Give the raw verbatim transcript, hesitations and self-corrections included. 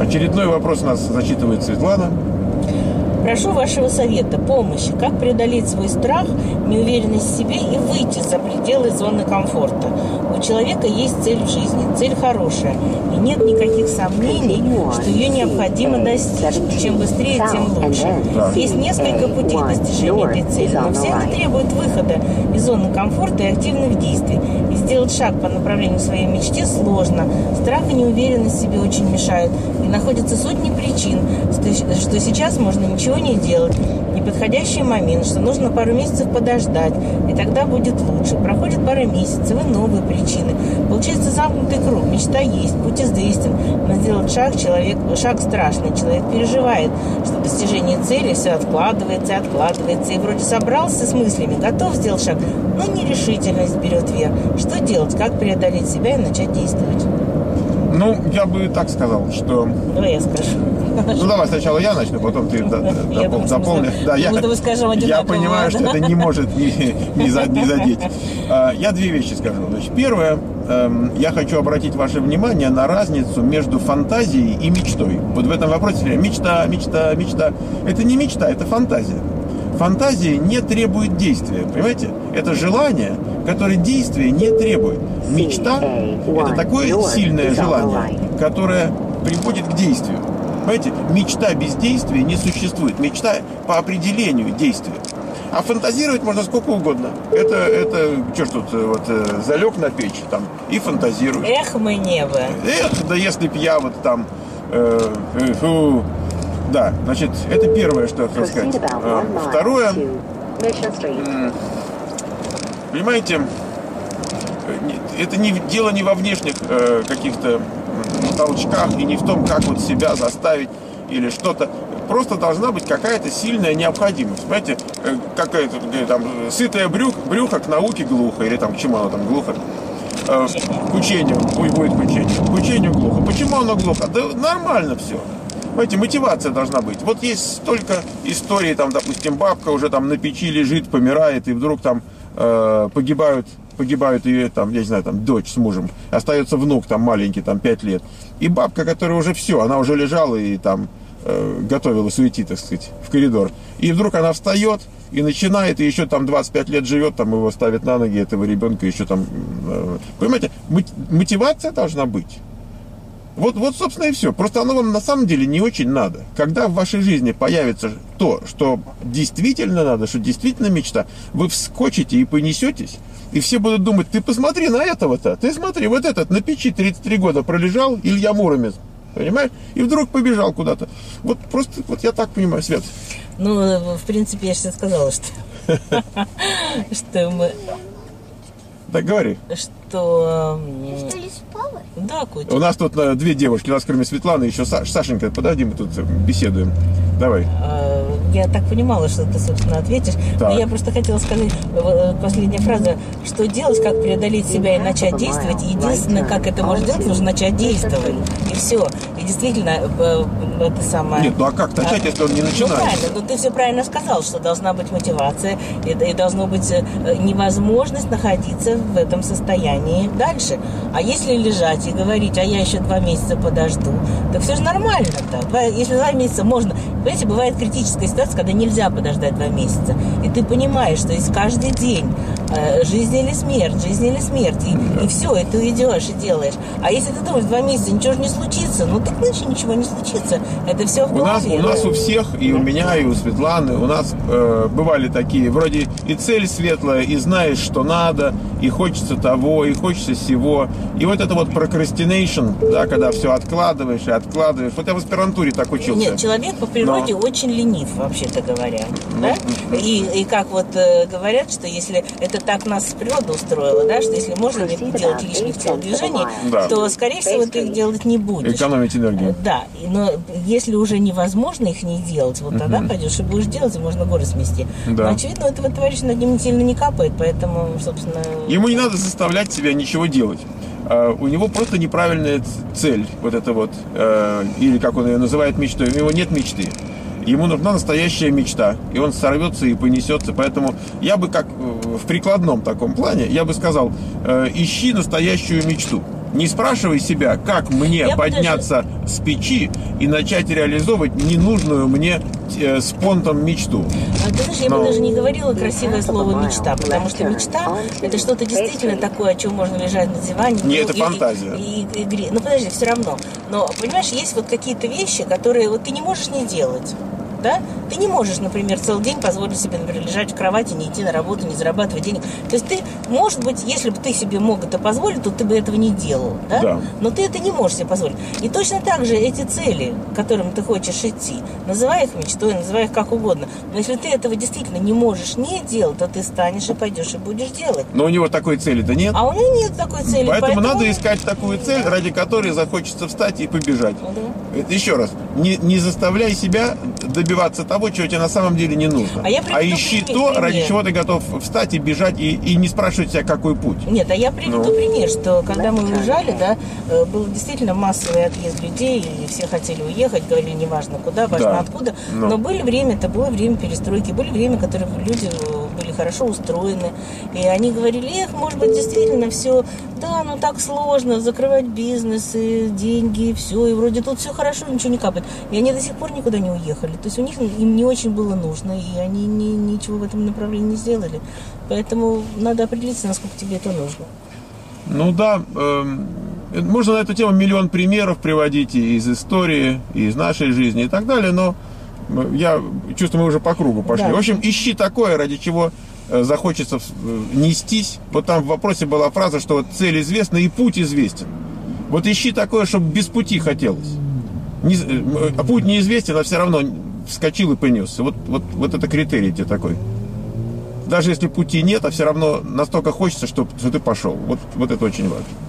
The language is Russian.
Очередной вопрос у нас зачитывает Светлана. Прошу вашего совета, помощи, как преодолеть свой страх, неуверенность в себе и выйти за пределы зоны комфорта. У человека есть цель в жизни, цель хорошая, и нет никаких сомнений, что ее необходимо достичь. Чем быстрее, тем лучше. Есть несколько путей достижения этой цели, но все это требует выхода из зоны комфорта и активных действий. И сделать шаг по направлению к своей мечте сложно. Страх и неуверенность в себе очень мешают. И находятся сотни причин, что сейчас можно ничего не делать, неподходящий момент, что нужно пару месяцев подождать, и тогда будет лучше. Проходит пара месяцев, и новые причины. Получается замкнутый круг. Мечта есть, путь известен, но сделать шаг, человек, шаг страшный. Человек переживает, что достижение цели все откладывается и откладывается, и вроде собрался с мыслями, готов сделать шаг, но нерешительность берет верх. Что делать, как преодолеть себя и начать действовать? Ну, я бы так сказал, что... Давай я скажу. Ну, давай сначала я начну, потом ты дополнишь. Да, я, я понимаю, что это не может не, не, за, не задеть. Я две вещи скажу. Значит, первое, я хочу обратить ваше внимание на разницу между фантазией и мечтой. Вот в этом вопросе мечта, мечта, мечта. Это не мечта, это фантазия. Фантазия не требует действия, понимаете? Это желание, которое действия не требует. Мечта – это такое сильное желание, которое приводит к действию. Понимаете, мечта без действия не существует. Мечта по определению действия. А фантазировать можно сколько угодно. Это, это что ж тут, вот, залег на печь там и фантазируешь. Эх, мы небо. Эх, да если б я вот там... Э, э, фу, да, значит, это первое, что я хотел сказать. А, второе... Понимаете, это не, дело не во внешних э, каких-то толчках и не в том, как вот себя заставить или что-то. Просто должна быть какая-то сильная необходимость. Понимаете, какая-то там сытое брюх, брюхо к науке глухо, или там к чему оно там глухо? Э, к учению, ой, будет к учению. К учению глухо. Почему оно глухо? Да нормально все. Понимаете, мотивация должна быть. Вот есть столько историй, там, допустим, бабка уже там на печи лежит, помирает, и вдруг там э, погибают погибают ее, там, я не знаю, там, дочь с мужем, остается внук, там, маленький, там, пять лет. И бабка, которая уже все, она уже лежала и там э, готовилась уйти, так сказать, в коридор. И вдруг она встает и начинает, и еще там двадцать пять лет живет, там, его ставят на ноги, этого ребенка еще там... Э, понимаете, мотивация должна быть. Вот, вот, собственно, и все. Просто оно вам на самом деле не очень надо. Когда в вашей жизни появится то, что действительно надо, что действительно мечта, вы вскочите и понесетесь, и все будут думать, ты посмотри на этого-то, ты смотри, вот этот на печи тридцать три года пролежал, Илья Муромец, понимаешь? И вдруг побежал куда-то. Вот просто, вот я так понимаю, Свет. Ну, в принципе, я сейчас сказала, что что мы... Так, говори. Что... Что ли спала? Да, котик. У нас тут две девушки, у нас кроме Светланы еще Саш. Сашенька, подожди, мы тут беседуем. Давай. Я так понимала, что ты, собственно, ответишь. Так. Но я просто хотела сказать, последняя фраза, что делать, как преодолеть себя и начать действовать. Единственное, как это можно делать, нужно начать действовать. И все. И действительно, это самое... Нет, ну а как начать, а, если он не начинает? Ну правильно, но ты все правильно сказал, что должна быть мотивация, и, и должна быть невозможность находиться в этом состоянии дальше. А если лежать и говорить, а я еще два месяца подожду, так все же нормально-то. Если два месяца можно... Понимаете, бывает критическая ситуация, когда нельзя подождать два месяца. И ты понимаешь, что есть каждый день э, жизнь или смерть, жизнь или смерть. И, да. и все, и ты идешь и делаешь. А если ты думаешь, два месяца ничего же не случится, ну так значит ничего не случится. Это все в голове. У нас, у нас у всех, и у меня, и у Светланы, у нас э, бывали такие, вроде и цель светлая, и знаешь, что надо, и хочется того, и хочется всего. И вот это вот procrastination, да, когда все откладываешь и откладываешь. Вот я в аспирантуре так учился. Нет, человек по природе Но... очень ленив, вообще-то говоря. Ну, да? и, и как вот э, говорят, что если это так нас природа устроила, да, что если можно не делать лишних телодвижений, да. то, скорее всего, ты их делать не будешь. Экономить энергию. Да, но если уже невозможно их не делать, вот тогда uh-huh. пойдешь и будешь делать, и можно горы смести. Да. Но, очевидно, этого товарища над ним сильно не капает, поэтому, собственно... Ему не надо заставлять себя ничего делать. Uh, у него просто неправильная цель, вот это вот, uh, или как он ее называет, мечтой. У него нет мечты. Ему нужна настоящая мечта, и он сорвется и понесется. Поэтому я бы, как в прикладном таком плане, я бы сказал, uh, ищи настоящую мечту. Не спрашивай себя, как мне Я подняться даже... с печи и начать реализовывать ненужную мне э, спонтом мечту. А ты знаешь, я Но... бы даже не говорила красивое слово «мечта», потому что мечта – это что-то действительно такое, о чем можно лежать на диване. Не, ну, это и, фантазия. И, и, и, ну, подожди, все равно. Но, понимаешь, есть вот какие-то вещи, которые вот ты не можешь не делать. Да? Ты не можешь, например, целый день позволить себе, например, лежать в кровати, не идти на работу, не зарабатывать денег. То есть ты, может быть, если бы ты себе мог это позволить, то ты бы этого не делал, да? Да. Но ты это не можешь себе позволить. И точно так же эти цели, к которым ты хочешь идти, называй их мечтой, называй их как угодно. Но если ты этого действительно не можешь не делать, то ты станешь и пойдешь и будешь делать. Но у него такой цели-то нет. А у него нет такой цели. Поэтому, поэтому... надо искать такую цель, ради которой захочется встать и побежать. Да. Это еще раз, не, не заставляй себя добиваться того, чего тебе на самом деле не нужно. А, я а ищи то, пример. ради чего ты готов встать и бежать, и, и не спрашивать себя, какой путь. Нет, а я приведу ну. пример, что когда мы уезжали, да, был действительно массовый отъезд людей, и все хотели уехать, говорили, неважно куда, важно да. откуда. Но. Но были время, это было время перестройки, были время, которые люди были хорошо устроены, и они говорили, эх, может быть, действительно все, да, ну так сложно, закрывать бизнес, и деньги, и все, и вроде тут все хорошо, ничего не капает. И они до сих пор никуда не уехали. То есть у них им не очень было нужно, и они ни, ничего в этом направлении не сделали. Поэтому надо определиться, насколько тебе это нужно. Ну да, э, можно на эту тему миллион примеров приводить и из истории, и из нашей жизни и так далее, но я чувствую, мы уже по кругу пошли. Да. В общем, ищи такое, ради чего захочется нестись. Вот там в вопросе была фраза, что вот цель известна и путь известен. Вот ищи такое, чтобы без пути хотелось. Не, а путь неизвестен, а все равно вскочил и понесся. Вот, вот, вот это критерий тебе такой. Даже если пути нет, а все равно настолько хочется, что, что ты пошел. Вот, вот это очень важно.